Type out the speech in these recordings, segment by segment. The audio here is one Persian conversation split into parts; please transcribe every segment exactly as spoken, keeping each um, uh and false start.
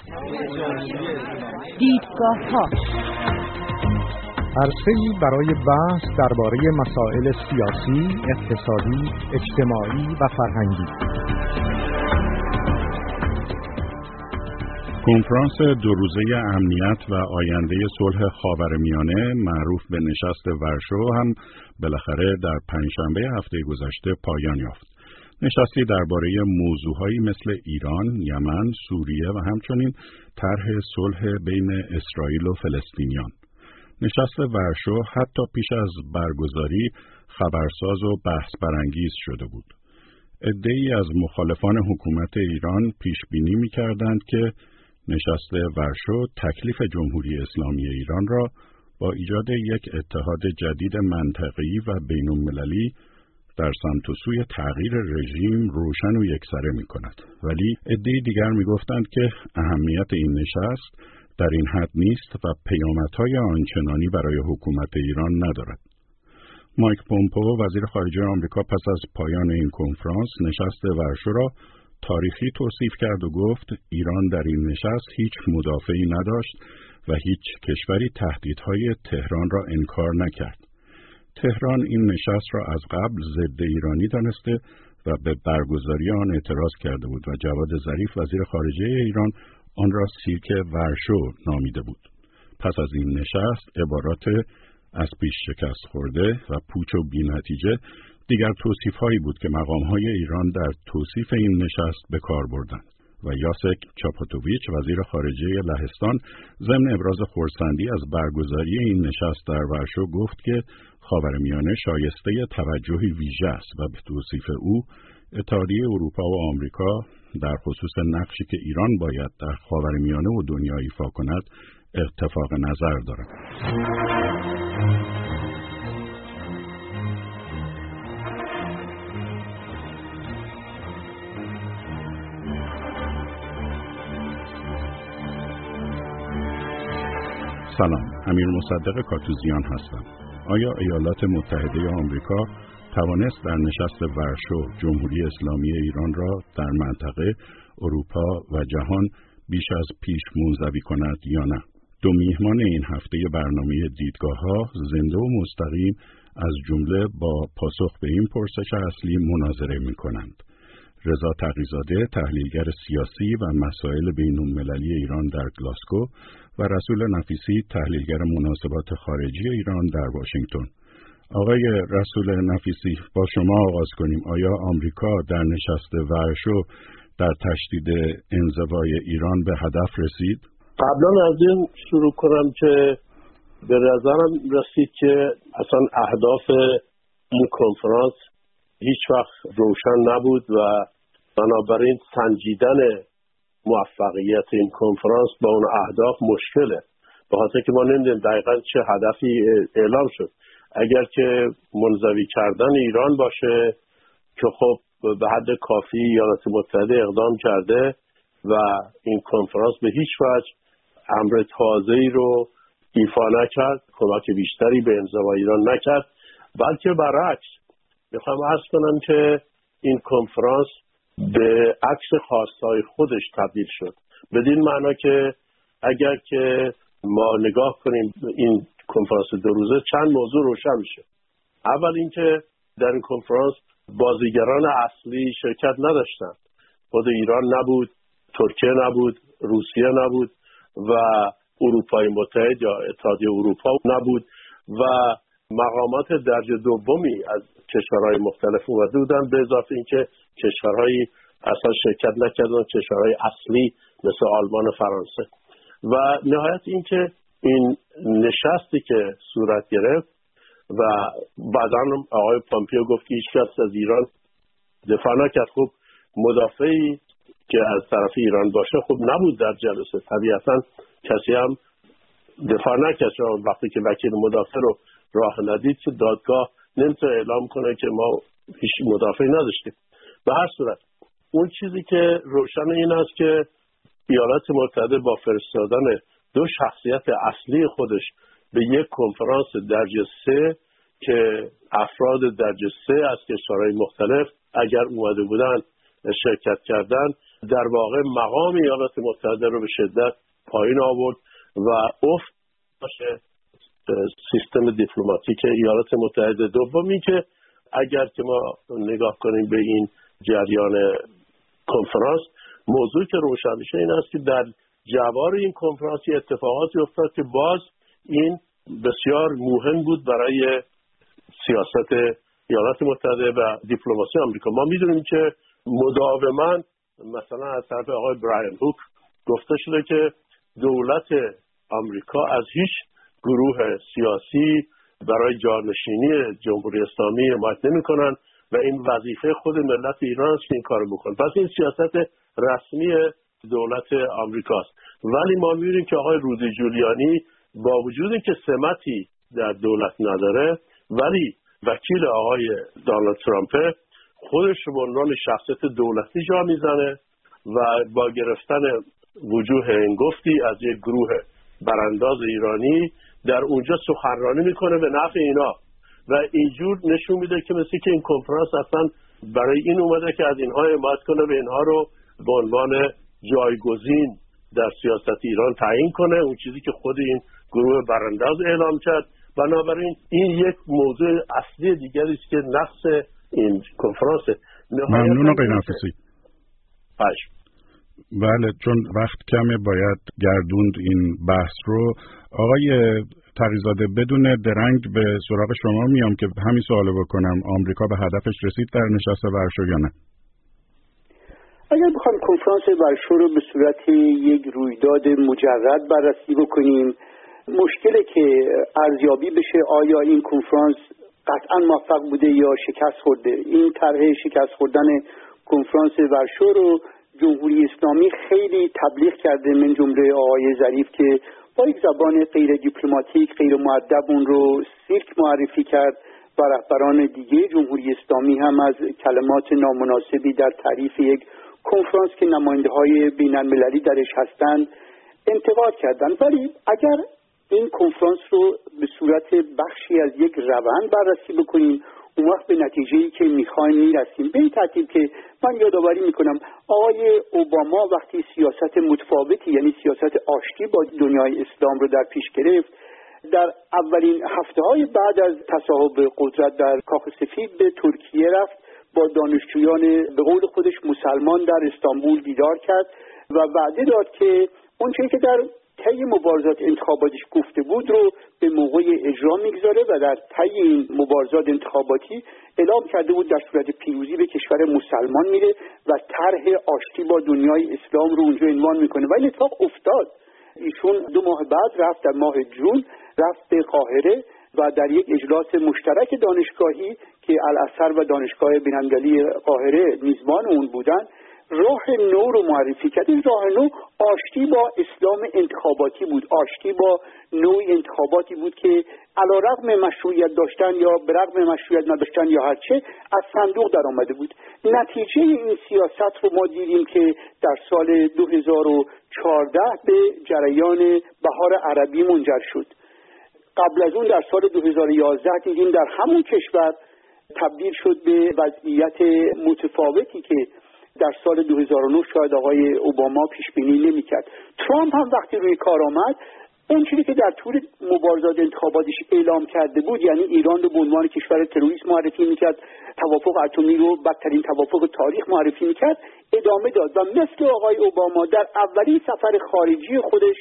دیدگاه‌ها عرصه‌ای برای بحث درباره مسائل سیاسی، اقتصادی، اجتماعی و فرهنگی. کنفرانس دو روزه امنیت و آینده صلح خاورمیانه معروف به نشست ورشو هم بالاخره در پنجشنبه هفته گذشته پایان یافت. نشستی درباره موضوعهایی مثل ایران، یمن، سوریه و همچنین طرح صلح بین اسرائیل و فلسطینیان. نشست ورشو حتی پیش از برگزاری خبرساز و بحث برانگیز شده بود. عده‌ای از مخالفان حکومت ایران پیش بینی می‌کردند که نشست ورشو تکلیف جمهوری اسلامی ایران را با ایجاد یک اتحاد جدید منطقه‌ای و بین‌المللی در سمت و سوی تغییر رژیم روشن و یکسره می‌کند. ولی عده‌ای دیگر می‌گفتند که اهمیت این نشست در این حد نیست و پیامدهای آنچنانی برای حکومت ایران ندارد. مایک پومپئو وزیر خارجه آمریکا پس از پایان این کنفرانس نشست ورشو را تاریخی توصیف کرد و گفت ایران در این نشست هیچ مدافعی نداشت و هیچ کشوری تهدیدهای تهران را انکار نکرد. تهران این نشست را از قبل ضد ایرانی دانسته و به برگزاری آن اعتراض کرده بود و جواد ظریف وزیر خارجه ایران آن را سیرک ورشو نامیده بود. پس از این نشست عبارات از پیش شکست خورده و پوچ و بی‌نتیجه دیگر توصیف‌هایی بود که مقام‌های ایران در توصیف این نشست به کار بردند و یاسک چاپوتوویچ وزیر خارجه لهستان ضمن ابراز خرسندی از برگزاری این نشست در ورشو گفت که خاورمیانه شایسته توجهی ویژه است و به توصیف او اتحادیه اروپا و آمریکا در خصوص نقشی که ایران باید در خاورمیانه و دنیا ایفا کند اتفاق نظر دارد. سلام، امیر مصدق کاتوزیان هستم. آیا ایالات متحده آمریکا توانست در نشست ورشو جمهوری اسلامی ایران را در منطقه، اروپا و جهان بیش از پیش منزوی کند یا نه؟ دو میهمان این هفته برنامه دیدگاه‌ها زنده و مستقیم از جمله با پاسخ به این پرسش اصلی مناظره می‌کنند. رضا تقی‌زاده تحلیلگر سیاسی و مسائل بین‌المللی ایران در گلاسگو و رسول نفیسی تحلیلگر مناسبات خارجی ایران در واشنگتن. آقای رسول نفیسی، با شما آغاز کنیم. آیا آمریکا در نشست ورشو در تشدید انزوای ایران به هدف رسید؟ قبلا از این شروع کنم که به نظرم رسید که اصلا اهداف این کنفرانس هیچ وقت روشن نبود و بنابراین سنجیدن موفقیت این کنفرانس با اون اهداف مشکله، به خاطر که ما نمیدونیم دقیقاً چه هدفی اعلام شد. اگر که منزوی کردن ایران باشه که خب به حد کافی ایالات متحده اقدام کرده و این کنفرانس به هیچ وجه امر تازه‌ای رو ایفا نکرد، کمک بیشتری به انزوای ایران نکرد، بلکه برعکس میخوام عرض کنم که این کنفرانس به عکس خواستهای خودش تبدیل شد، بدین معنا که اگر که ما نگاه کنیم این کنفرانس دو روزه چند موضوع روشن میشه. اول اینکه در این کنفرانس بازیگران اصلی شرکت نداشتند. خود ایران نبود، ترکیه نبود، روسیه نبود و اروپای متحد یا اتحادیه اروپا نبود و مقامات درجه دومی از کشورهای مختلف اومده بودن، به اضافه اینکه کشورهایی اصلا شرکت نکردن، کشورهای اصلی مثل آلمان و فرانسه. و نهایت اینکه این نشستی که صورت گرفت و بعداً آقای پامپیو گفت که هیچ کس از ایران دفاع نکرد. خب مدافعی که از طرف ایران باشه خب نبود در جلسه، طبیعتاً کسی هم دفاع نکرد. وقتی که وکیل مدافع رو راه ندید که دادگاه نمیتونه اعلام کنه که ما هیچ مدافعی نداشتیم. به هر صورت اون چیزی که روشن این است که ایالات متحده با فرستادن دو شخصیت اصلی خودش به یک کنفرانس درجه سه که افراد درجه سه از کشورهای مختلف اگر اومده بودن شرکت کردن در واقع مقام ایالات متحده رو به شدت پایین آورد و افت باشه سیستم دیپلماتیک ایالات متحده. دومی که اگر که ما نگاه کنیم به این جریان کنفرانس، موضوعی که روشن میشه این است که در جوار این کنفرانس اتفاقاتی افتاد که باز این بسیار مهم بود برای سیاست ایالات متحده و دیپلماسی آمریکا. ما میدونیم که مداوما مثلا از طرف آقای برایان هوک گفته شده که دولت آمریکا از هیچ گروه سیاسی برای جانشینی جمهوری اسلامی حمایت نمی‌کنند و این وظیفه خود ملت ایران است که این کارو بکنه. پس این سیاست رسمی دولت آمریکاست. ولی ما می‌بینیم که آقای رودی جولیانی با وجودی که سمتی در دولت نداره ولی وکیل آقای دونالد ترامپ، خودش رو به عنوان شخصیت دولتی جا میزنه و با گرفتن وجوه هنگفتی از یک گروه برانداز ایرانی در اونجا سخنرانی میکنه به نفع اینا و اینجور نشون میده که مثل که این کنفرانس اصلا برای این اومده که از اینها حمایت کنه و اینها رو به عنوان جایگزین در سیاست ایران تعیین کنه، اون چیزی که خود این گروه برانداز اعلام کرد. بنابراین این یک موضوع اصلی دیگری است که نقص این کنفرانس. ممنون آقای نفیسی. باش. بله، چون وقت کمه باید گردوند این بحث رو. آقای تقی‌زاده، بدون درنگ به سراغ شما میام که همین سوالو بکنم، آمریکا به هدفش رسید در نشست ورشو یا نه؟ اگر بخوام کنفرانس ورشو رو به صورت یک رویداد مجرد بررسی بکنیم، مشکلی که ارزیابی بشه آیا این کنفرانس قطعا موفق بوده یا شکست خورده. این طرح شکست خوردن کنفرانس ورشو رو جمهوری اسلامی خیلی تبلیغ کرده، من جمله آقای ظریف که با یک زبان غیر دیپلماتیک غیر مؤدب اون رو سیرک معرفی کرد و رهبران دیگه جمهوری اسلامی هم از کلمات نامناسبی در تعریف یک کنفرانس که نماینده‌های بین‌المللی درش هستند انتقاد کردند. ولی اگر این کنفرانس رو به صورت بخشی از یک روند بررسی بکنیم، اون وقت به نتیجه‌ای که می‌خوایم میرسیم. به این ترتیب که من یادآوری می‌کنم آقای اوباما وقتی سیاست متفاوتی یعنی سیاست آشتی با دنیای اسلام رو در پیش گرفت، در اولین هفته‌های بعد از تصاحب قدرت در کاخ سفید به ترکیه رفت، با دانشجویان به قول خودش مسلمان در استانبول دیدار کرد و وعده داد که اون چیزی که در طی مبارزات انتخاباتیش گفته بود رو به موقع اجرا میگذاره و در طی این مبارزات انتخاباتی اعلام کرده بود در صورت پیروزی به کشور مسلمان میره و طرح آشتی با دنیای اسلام رو اونجا عنوان میکنه. و این اتفاق افتاد. ایشون دو ماه بعد رفت، در ماه جون رفت به قاهره و در یک اجلاس مشترک دانشگاهی که الازهر و دانشگاه بین‌المللی قاهره میزبان اون بودن، راه نو رو معرفی کرد. این راه نو آشتی با اسلام انتخاباتی بود، آشتی با نوع انتخاباتی بود که علیرغم مشروعیت داشتن یا به رغم مشروعیت نداشتن یا هرچه از صندوق در آمده بود. نتیجه این سیاست رو ما دیدیم که در سال دو هزار و چهارده به جریان بهار عربی منجر شد. قبل از اون در سال دو هزار و یازده دیدیم در همون کشور تبدیل شد به وضعیت متفاوتی که در سال دو هزار و نه شاید آقای اوباما پیش بینی نمی‌کرد. ترامپ هم وقتی روی کار آمد، اون چیزی که در طول مبارزات انتخاباتیش اعلام کرده بود، یعنی ایران رو به عنوان کشور تروریست معرفی می‌کرد، توافق اتمی رو بدترین توافق تاریخ معرفی می‌کرد، ادامه داد و مثل آقای اوباما در اولین سفر خارجی خودش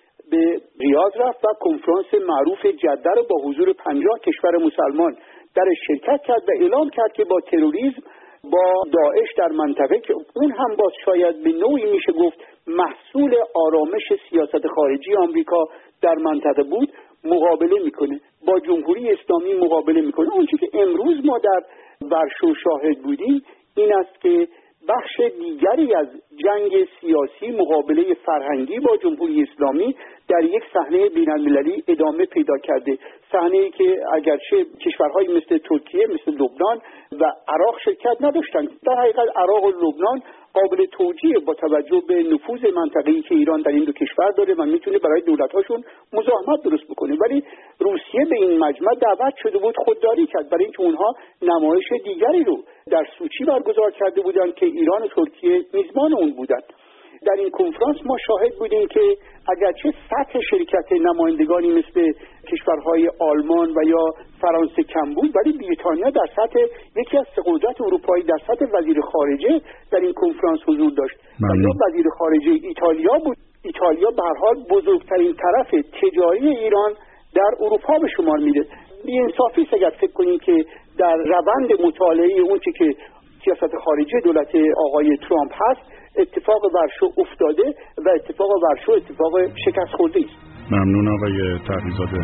به ریاض رفت و کنفرانس معروف جده رو با حضور پنجاه کشور مسلمان در شرکت کرد و اعلام کرد که با تروریسم، با داعش در منطقه که اون هم باز شاید به نوعی میشه گفت محصول آرامش سیاست خارجی آمریکا در منطقه بود، مقابله میکنه، با جمهوری اسلامی مقابله میکنه. اون چیزی که امروز ما در ورشو شاهد بودیم این است که بخش دیگری از جنگ سیاسی، مقابله فرهنگی با جمهوری اسلامی در یک صحنه بین‌المللی ادامه پیدا کرده. صحنه‌ای که اگرچه کشورهایی مثل ترکیه، مثل لبنان و عراق شرکت نداشتند، در حقیقت عراق و لبنان قابل توجیه با توجه به نفوذ منطقه‌ای که ایران در این دو کشور داره و میتونه برای دولت‌هاشون مزاحمت درست بکنه. ولی روسیه به این مجمع دعوت شده بود، خودداری کرد، برای اینکه اونها نمایش دیگری رو در سوچی برگزار کرده بودند که ایران و ترکیه میزبان اون تند بودند. در این کنفرانس ما شاهد بودیم که اگرچه سطح شرکت نمایندگانی مثل کشورهای آلمان و یا فرانسه کم بود، ولی بریتانیا در سطح یکی از سه قدرت اروپایی در سطح وزیر خارجه در این کنفرانس حضور داشت. و یا وزیر خارجه ایتالیا بود. ایتالیا به هر حال بزرگترین طرف تجاری ایران در اروپا به شمار میره. بی‌انصافی است اگر فکر کنیم که در روند مطالعه اون چه که سیاست خارجی دولت آقای ترامپ هست اتفاق ورشو افتاده و اتفاق ورشو اتفاق شکست خورده است. ممنون آقای تقی‌زاده.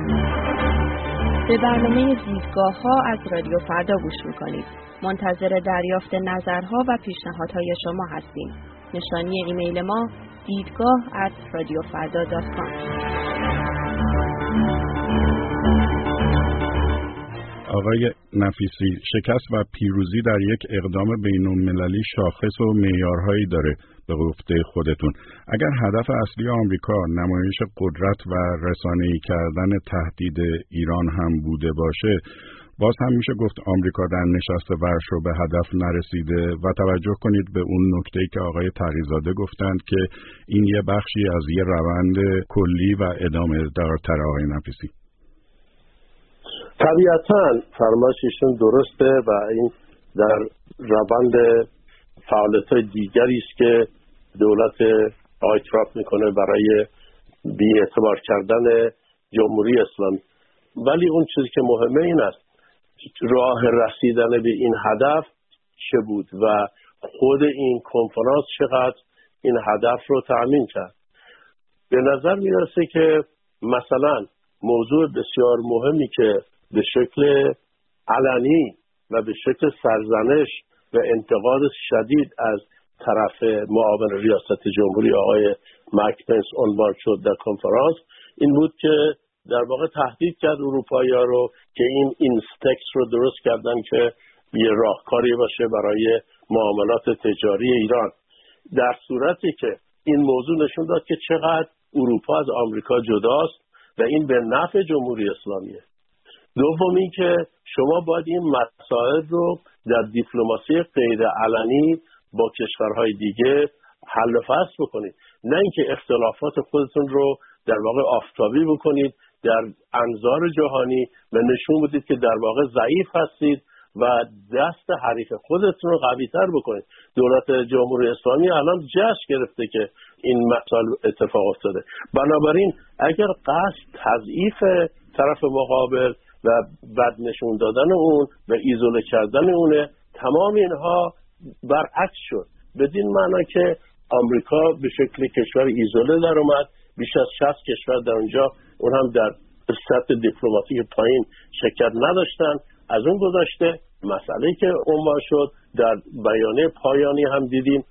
به برنامه دیدگاه ها از رادیو فردا گوش میکنید. منتظر دریافت نظرها و پیشنهادهای شما هستیم. نشانی ایمیل ما دیدگاه ات رادیو فردا دات کام. آقای نفیسی، شکست و پیروزی در یک اقدام بین‌المللی شاخص و معیارهایی داره به گفته خودتون. اگر هدف اصلی آمریکا نمایش قدرت و رسانه‌ای کردن تهدید ایران هم بوده باشه، باز هم میشه گفت آمریکا در نشست ورشو به هدف نرسیده و توجه کنید به اون نکته‌ای که آقای تقی‌زاده گفتند که این یه بخشی از یه روند کلی و ادامه دارتر. آقای نفیسی، طبیعتاً فرمایششون درسته و این در روند فعالیت‌های دیگری است که دولت آقای ترامپ میکنه برای بی‌اعتبار کردن جمهوری اسلامی. ولی اون چیزی که مهمه این است راه رسیدن به این هدف چه بود و خود این کنفرانس چقدر این هدف رو تأمین کرد. به نظر میرسه که مثلا موضوع بسیار مهمی که به شکل علنی و به شکل سرزنش و انتقاد شدید از طرف معاون ریاست جمهوری آقای مایک پنس عنوان شد در کنفرانس این بود که در واقع تهدید کرد اروپایی‌ها رو که این اینستکس رو درست کردن که یه راهکاری باشه برای معاملات تجاری ایران، در صورتی که این موضوع نشون داد که چقدر اروپا از آمریکا جداست و این به نفع جمهوری اسلامیه. دومی که شما باید این مسائل رو در دیپلماسی غیر علنی با کشورهای دیگه حل و فصل بکنید، نه اینکه اختلافات خودتون رو در واقع آفتابی بکنید در انظار جهانی و نشون بدید که در واقع ضعیف هستید و دست حریف خودتون رو قوی‌تر بکنید. دولت جمهوری اسلامی الان جشن گرفته که این مسائل اتفاق افتاده. بنابراین اگر قصد تضعیف طرف مقابل و بد نشون دادن اون و ایزوله کردن اونه، تمام اینها برعکس شد، بدین معنا که آمریکا به شکل کشور ایزوله در اومد. بیش از شصت کشور در اونجا، اون هم در سطح دیپلماتیک پایین شرکت نداشتن. از اون گذشته مسئله که عنوان شد در بیانیه پایانی هم دیدیم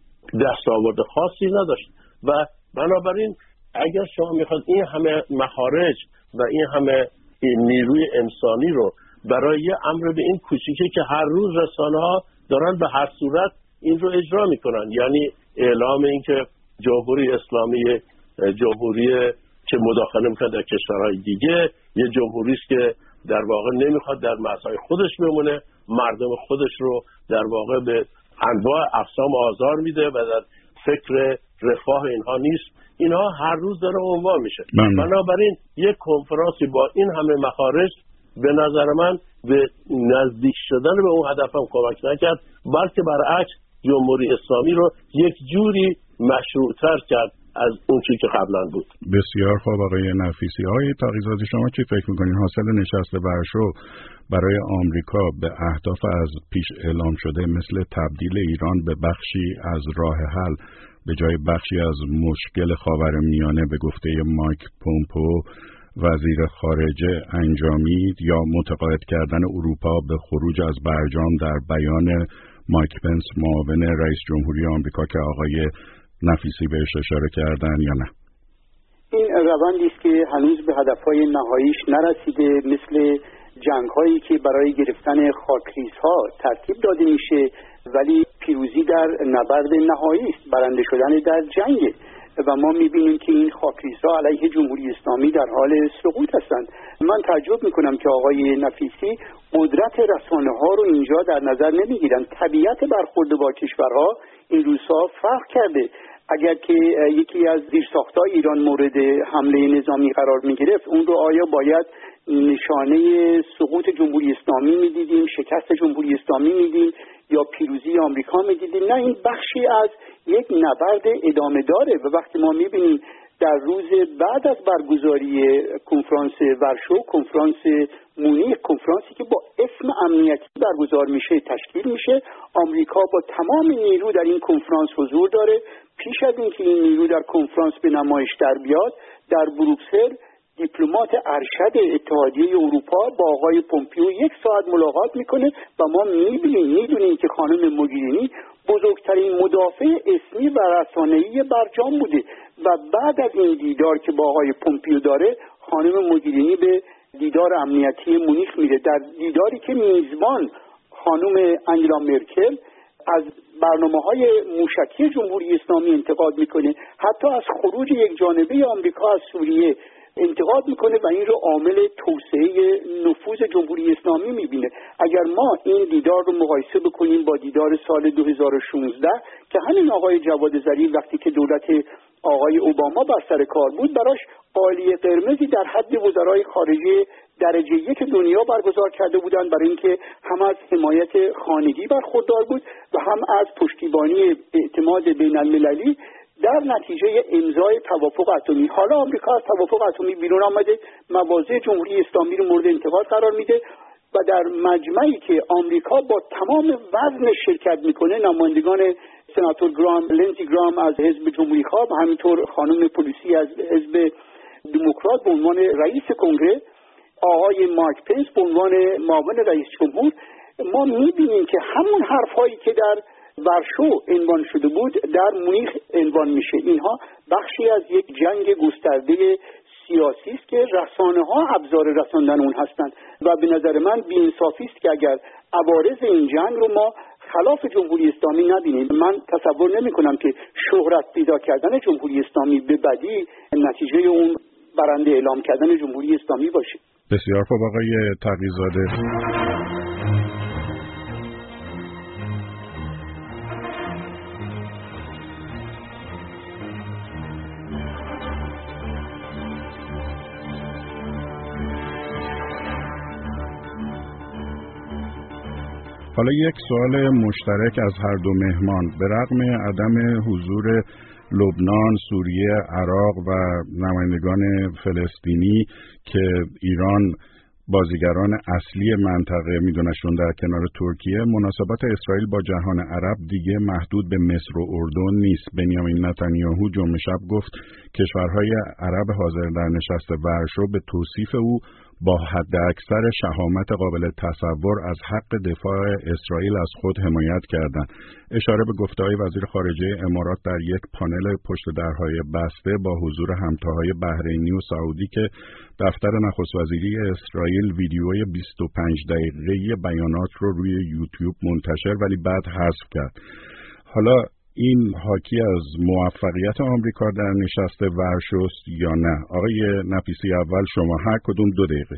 دستاورد خاصی نداشت و بنابراین اگر شما میخواد این همه مخارج و این همه نیروی انسانی رو برای یه امر به این کوچیکی که هر روز رسانه ها دارن به هر صورت این رو اجرا میکنن، یعنی اعلام این که جمهوری اسلامی جمهوری که مداخله میکنه در کشورهای دیگه، یه جمهوری است که در واقع نمیخواد در مرزهای خودش بمونه، مردم خودش رو در واقع به انواع اقسام آزار میده و در فکر رفاه اینها نیست. اینها هر روز داره عنوان میشه. بنابراین یک کنفرانسی با این همه مخارج به نظر من به نزدیک شدن به اون هدف هم کمک نکرد، بلکه برعکس جمهوری اسلامی رو یک جوری مشروع‌تر کرد از اون چیزی که قبلا بود. بسیار خوب آقای نفیسی. آقای تقی‌زاده، شما چی فکر میکنین حاصل نشست ورشو برای آمریکا به اهداف از پیش اعلام شده مثل تبدیل ایران به بخشی از راه حل به جای بخشی از مشکل خاورمیانه به گفته مایک پومپو وزیر خارجه انجامید، یا متقاعد کردن اروپا به خروج از برجام در بیان مایک پنس معاون رئیس جمهوری آمریکا که آقای نفیسی بهش اشاره کردن یا نه؟ این روندی است که هنوز به هدفهای نهاییش نرسیده، مثل جنگ‌هایی که برای گرفتن خاکریزها ترتیب داده میشه ولی پیروزی در نبرد نهایی است، برنده شدن در جنگ. و ما میبینیم که این خاکریزها علیه جمهوری اسلامی در حال سقوط هستند. من تعجب میکنم که آقای نفیسی قدرت رسانه ها رو اینجا در نظر نمیگیرن. طبیعت برخورد با کشورها این روزها فرق کرده. اگر که یکی از زیرساخت‌های ایران مورد حمله نظامی قرار میگرفت، اون رو آیا باید نشانه سقوط جمهوری اسلامی میدیدیم، شکست جمهوری اسلامی میدیم یا پیروزی آمریکا میدیدیم؟ نه، این بخشی از یک نبرد ادامه داره. و وقتی ما میبینیم در روز بعد از برگزاری کنفرانس ورشو، کنفرانس مونیخ، کنفرانسی که با اسم امنیتی برگزار میشه، تشکیل میشه، آمریکا با تمام نیرو در این کنفرانس حضور داره. پیش از اینکه این نیرو در کنفرانس به نمایش در بیاد، در بروکسل دیپلمات ارشد اتحادیه اروپا با آقای پومپیو یک ساعت ملاقات میکنه و ما میبینیم میدونیم که خانم موگرینی بزرگترین مدافع اسمی و رسانه‌ای برجام بوده و بعد از این دیدار که با آقای پومپیو داره، خانم موگرینی به دیدار امنیتی مونیخ میره، در دیداری که میزبان خانم انگلا مرکل از برنامه‌های موشکی جمهوری اسلامی انتقاد میکنه، حتی از خروج یک جانبه آمریکا از سوریه انتقاد میکنه و این رو عامل توسعه نفوذ جمهوری اسلامی میبینه. اگر ما این دیدار رو مقایسه بکنیم با دیدار سال دو هزار و شانزده که همین آقای جواد ظریف وقتی که دولت آقای اوباما بر سر کار بود، براش قالیه قرمزی در حد وزرای خارجه درجه یک دنیا برگزار کرده بودند، برای اینکه هم از حمایت خانگی برخوردار بود و هم از پشتیبانی اعتماد بین المللی در نتیجه امضای توافق اتمی. حالا آمریکا از توافق اتمی بیرون آمده، مواضع جمهوری اسلامی رو مورد انتقاد قرار میده و در مجمعی که آمریکا با تمام وزن شرکت میکنه، نمایندگان سناتور گرام، لنزی گرام از حزب جمهوری خواه و همینطور خانم پولیسی از حزب دموکرات به عنوان رئیس کنگره، آقای مایک پنس به عنوان معاون رئیس جمهور، ما میبینیم که همون حرفایی که در ورشو عنوان شده بود در مونیخ عنوان میشه. اینها بخشی از یک جنگ گسترده سیاسی است که رسانه ها ابزار رساندن اون هستند و به نظر من بی‌انصافی است که اگر عوارض این جنگ رو ما خلاف جمهوری اسلامی نبینیم. من تصور نمی کنم که شهرت پیدا کردن جمهوری اسلامی به بدی نتیجه اون برنده اعلام کردن جمهوری اسلامی باشه. بسیار خوب آقای تقی‌زاده. حالا یک سوال مشترک از هر دو مهمان. به رغم عدم حضور لبنان، سوریه، عراق و نمایندگان فلسطینی که ایران بازیگران اصلی منطقه میدونشون در کنار ترکیه، مناسبات اسرائیل با جهان عرب دیگه محدود به مصر و اردن نیست. بنیامین نتانیاهو جمعه شب گفت کشورهای عرب حاضر در نشست ورشو به توصیف او با حد اکثر شهامت قابل تصور از حق دفاع اسرائیل از خود حمایت کردند. اشاره به گفته‌های وزیر خارجه امارات در یک پانل پشت درهای بسته با حضور همتاهای بحرینی و سعودی که دفتر نخست وزیری اسرائیل ویدیوی بیست و پنج دقیقه‌ای بیانات رو روی یوتیوب منتشر ولی بعد حذف کرد. حالا این حاکی از موفقیت آمریکا در نشست ورشوست یا نه؟ آقای نفیسی اول شما، هر کدوم دو دقیقه.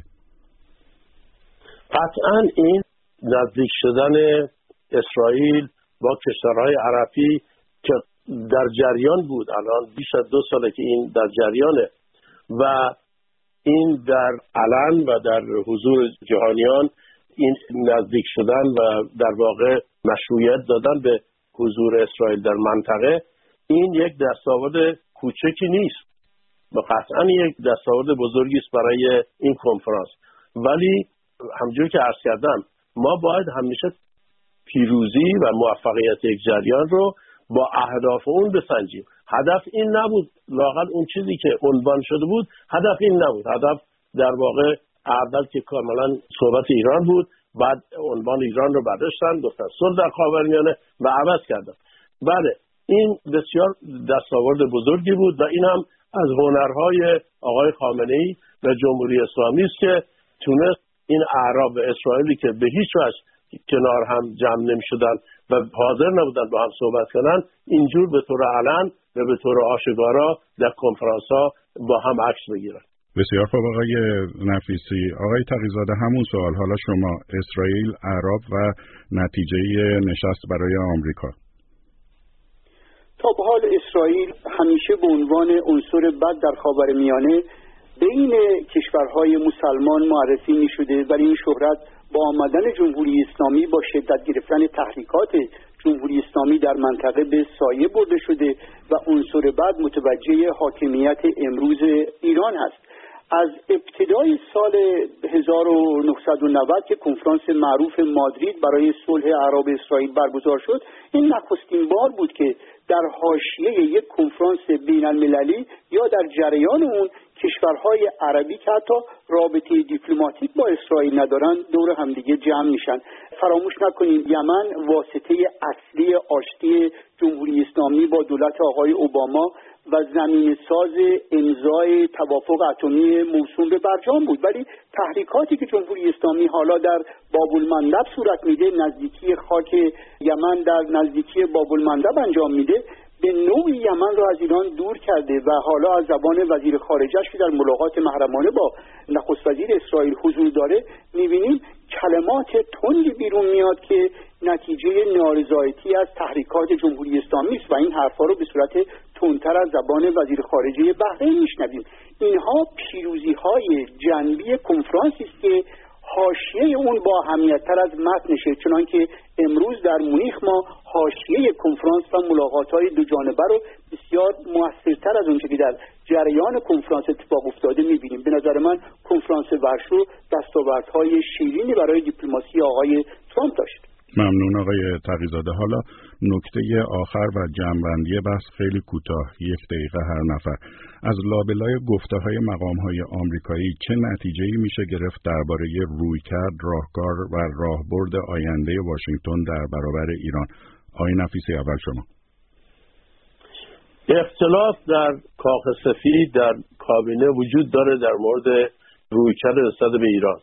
قطعا این نزدیک شدن اسرائیل با کشورهای عربی که در جریان بود، الان بیش از دو ساله که این در جریانه و این در علن و در حضور جهانیان این نزدیک شدن و در واقع مشروعیت دادن به حضور اسرائیل در منطقه، این یک دستاورد کوچکی نیست و قطعا یک دستاورد بزرگی است برای این کنفرانس. ولی همونجوری که عرض کردم، ما باید همیشه پیروزی و موفقیت یک جریان رو با اهداف اون بسنجیم. هدف این نبود، لااقل اون چیزی که عنوان شده بود هدف این نبود. هدف در واقع اول که کاملا صحبت ایران بود، بعد عنوان ایران رو برداشتن، گفتن صلح در خاورمیانه و عوض کردن. بله، این بسیار دستاورد بزرگی بود و این هم از هنرهای آقای خامنه‌ای و جمهوری اسلامی است که تونست این اعراب و اسرائیلی که به هیچ وجه کنار هم جمع نمی‌شدن و حاضر نبودن با هم صحبت کنن، اینجور به طور علن و به طور آشکارا در کنفرانس ها با هم عکس بگیرن. بسیار خوب آقای نفیسی. آقای تقی‌زاده، همون سوال، حالا شما اسرائیل، عرب و نتیجه نشست برای آمریکا. تا به حال اسرائیل همیشه به عنوان عنصر بد در خاورمیانه بین کشورهای مسلمان معرفی می شده، ولی این شهرت با آمدن جمهوری اسلامی با شدت گرفتن تحریکات جمهوری اسلامی در منطقه به سایه برده شده و عنصر بد متوجه حاکمیت امروز ایران هست. از ابتدای سال هزار و نهصد و نود که کنفرانس معروف مادرید برای صلح عرب اسرائیل برگزار شد، این نخستین بار بود که در حاشیه یک کنفرانس بین المللی یا در جریان اون کشورهای عربی که حتی رابطه دیپلماتیک با اسرائیل ندارن دور همدیگه جمع میشن. فراموش نکنیم یمن واسطه اصلی آشتی جمهوری اسلامی با دولت آقای اوباما و زمین ساز امضای توافق اتمی موسوم به برجام بود، ولی تحریکاتی که جمهوری اسلامی حالا در باب‌المندب صورت میده، نزدیکی خاک یمن در نزدیکی باب‌المندب انجام میده، به نوعی یمن را از ایران دور کرده و حالا از زبان وزیر خارجه‌اش که در ملاقات محرمانه با نخست وزیر اسرائیل حضور داره می‌بینیم کلمات تندی بیرون میاد که نتیجه نارضایتی از تحریکات جمهوری اسلامی است و این حرفا رو به صورت تندتر از زبان وزیر خارجه بحرین میشنویم. اینها پیروزی‌های جنبی کنفرانسی است که حاشیه اون با اهمیت‌تر از متنشه، چنانکه امروز در مونیخ ما حاشیه کنفرانس و ملاقات‌های دو جانبه رو بسیار موثرتر از اونچه که در جریان کنفرانس اتفاق افتاده می‌بینیم. به نظر من کنفرانس ورشو دستاوردهای شیرینی برای دیپلماسی آقای ترامپ داشت. ممنون آقای تقی‌زاده. حالا نکته آخر و جمع‌بندی بحث خیلی کوتاه، یک دقیقه هر نفر. از لابلای گفته‌های مقام‌های آمریکایی چه نتیجه‌ای میشه گرفت درباره رویکرد، راهکار و راهبرد آینده واشنگتن در برابر ایران؟ آقای نفیسی، اول شما. اختلاف در کاخ سفید در کابینه وجود داره در مورد رویکرد نسبت به ایران.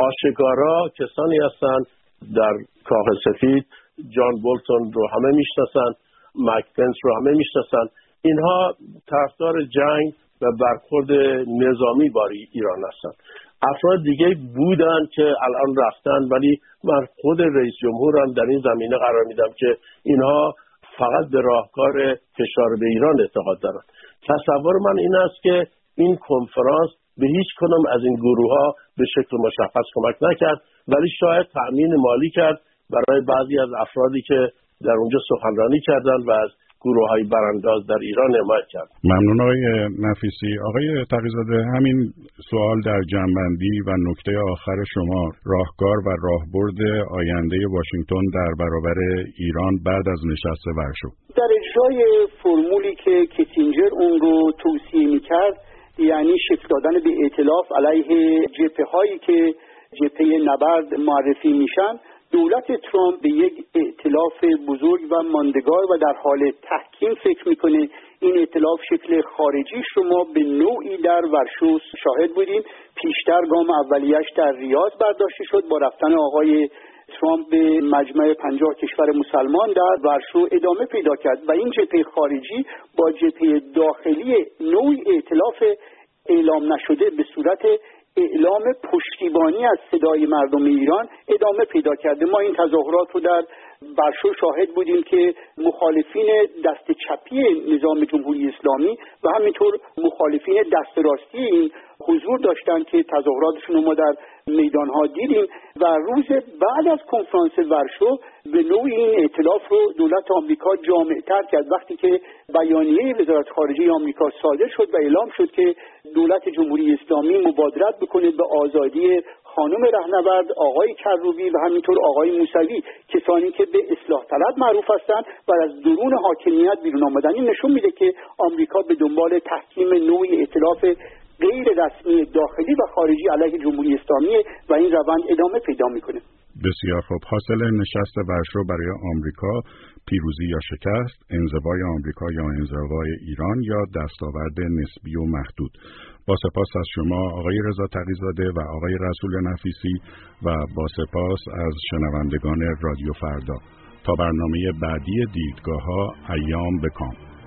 آشکارا کسانی هستند در کاخ سفید، جان بولتون رو همه میشناسن، مایک پنس رو همه میشناسن، اینها طرفدار جنگ و برخورد نظامی با ایران هستن. افراد دیگه بودن که الان رفتن، ولی من خود رئیس جمهورم در این زمینه قرار میدم که اینها فقط به راهکار فشار به ایران اعتقاد دارن. تصور من این است که این کنفرانس به هیچ کدام از این گروه ها به شکل مشخص کمک نکرد، ولی شاید تأمین مالی کرد برای بعضی از افرادی که در اونجا سخنرانی کردن و از گروه های برانداز در ایران حمایت کرد. ممنون آقای نفیسی. آقای تقی‌زاده، همین سوال در جنبندی و نکته آخر شما، راهکار و راهبرد آینده واشنگتن در برابر ایران بعد از نشست ورشو. در اجرای فرمولی که کیسینجر اون رو توصیه می‌کرد، یعنی شکل دادن به ائتلاف علیه جبهه هایی که جبهه نبرد معرفی میشن، دولت ترامپ به یک ائتلاف بزرگ و ماندگار و در حال تحکیم فکر میکنه. این ائتلاف شکل خارجیش رو ما به نوعی در ورشو شاهد بودیم. پیشتر گام اولیش در ریاض برداشته شد با رفتن آقای ترامپ به مجمع پنجاه کشور مسلمان در ورشو ادامه پیدا کرد و این جبهه خارجی با جبهه داخلی نوعی ائتلاف اعلام نشده به صورت اعلام پشتیبانی از صدای مردم ایران ادامه پیدا کرده. ما این تظاهرات رو در ورشو شاهد بودیم که مخالفین دست چپی نظام جمهوری اسلامی و همینطور مخالفین دست راستی این حضور داشتن که تظاهراتشون رو ما در میدانها دیدیم و روز بعد از کنفرانس ورشو به نوعی این ائتلاف رو دولت آمریکا جامع‌تر کرد وقتی که بیانیه وزارت خارجه آمریکا صادر شد و اعلام شد که دولت جمهوری اسلامی مبادرت بکنه به آزادی خانم رهنورد، آقای کروبی و همینطور آقای موسوی، کسانی که به اصلاح طلب معروف هستند و از درون حاکمیت بیرون آمدن. این نشون میده که آمریکا به دنبال تحکیم نوعی ائتلاف غیر رسمی داخلی و خارجی علیه جمهوری اسلامی و این روند ادامه پیدا میکنه. بسیار خوب. حاصل نشست ورشو برای آمریکا پیروزی یا شکست، انزوای آمریکا یا انزوای ایران یا دستاورد نسبی و محدود. با سپاس از شما آقای رضا تقی‌زاده و آقای رسول نفیسی و با سپاس از شنوندگان رادیو فردا. تا برنامه بعدی دیدگاه‌ها، ایام بکام.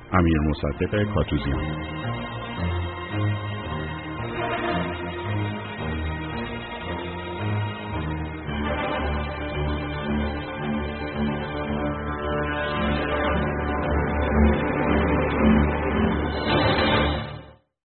امیر مصدق کاتوزیان.